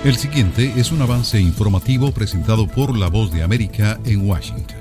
El siguiente es un avance informativo presentado por La Voz de América en Washington.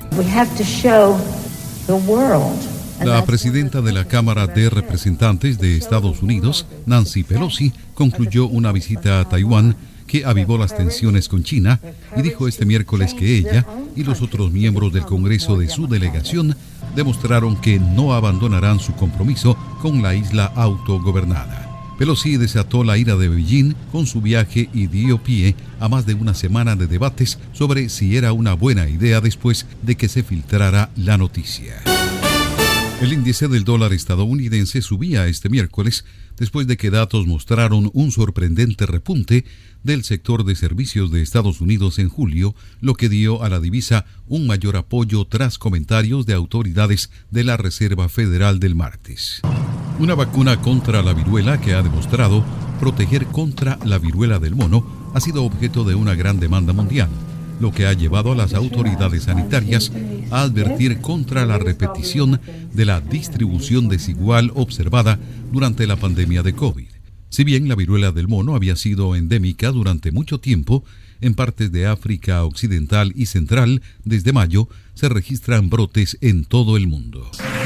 La presidenta de la Cámara de Representantes de Estados Unidos, Nancy Pelosi, concluyó una visita a Taiwán que avivó las tensiones con China y dijo este miércoles que ella y los otros miembros del Congreso de su delegación demostraron que no abandonarán su compromiso con la isla autogobernada. Pelosi desató la ira de Beijing con su viaje y dio pie a más de una semana de debates sobre si era una buena idea después de que se filtrara la noticia. El índice del dólar estadounidense subía este miércoles después de que datos mostraron un sorprendente repunte del sector de servicios de Estados Unidos en julio, lo que dio a la divisa un mayor apoyo tras comentarios de autoridades de la Reserva Federal del martes. Una vacuna contra la viruela que ha demostrado proteger contra la viruela del mono ha sido objeto de una gran demanda mundial, lo que ha llevado a las autoridades sanitarias a advertir contra la repetición de la distribución desigual observada durante la pandemia de COVID. Si bien la viruela del mono había sido endémica durante mucho tiempo, en partes de África Occidental y Central, desde mayo, se registran brotes en todo el mundo.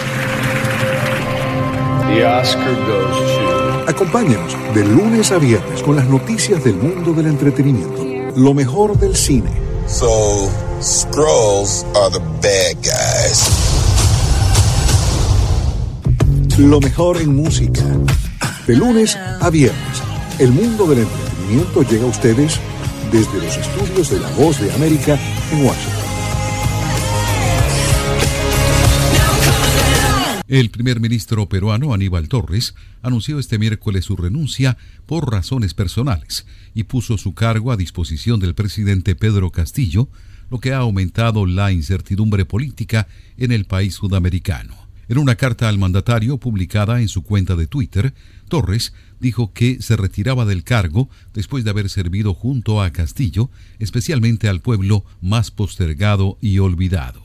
Acompáñanos de lunes a viernes con las noticias del mundo del entretenimiento. Lo mejor del cine. So, Skrulls are the bad guys. Lo mejor en música. De lunes a viernes, el mundo del entretenimiento llega a ustedes desde los estudios de La Voz de América en Washington. El primer ministro peruano Aníbal Torres anunció este miércoles su renuncia por razones personales y puso su cargo a disposición del presidente Pedro Castillo, lo que ha aumentado la incertidumbre política en el país sudamericano. En una carta al mandatario publicada en su cuenta de Twitter, Torres dijo que se retiraba del cargo después de haber servido junto a Castillo, especialmente al pueblo más postergado y olvidado.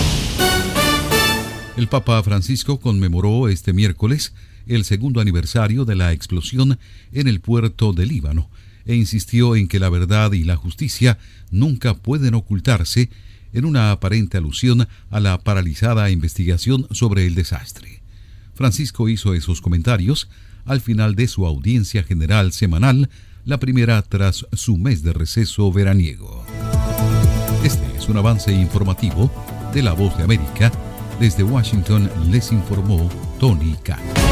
El Papa Francisco conmemoró este miércoles el segundo aniversario de la explosión en el puerto de Líbano e insistió en que la verdad y la justicia nunca pueden ocultarse en una aparente alusión a la paralizada investigación sobre el desastre. Francisco hizo esos comentarios al final de su audiencia general semanal, la primera tras su mes de receso veraniego. Este es un avance informativo de La Voz de América. Desde Washington les informó Tony Khan.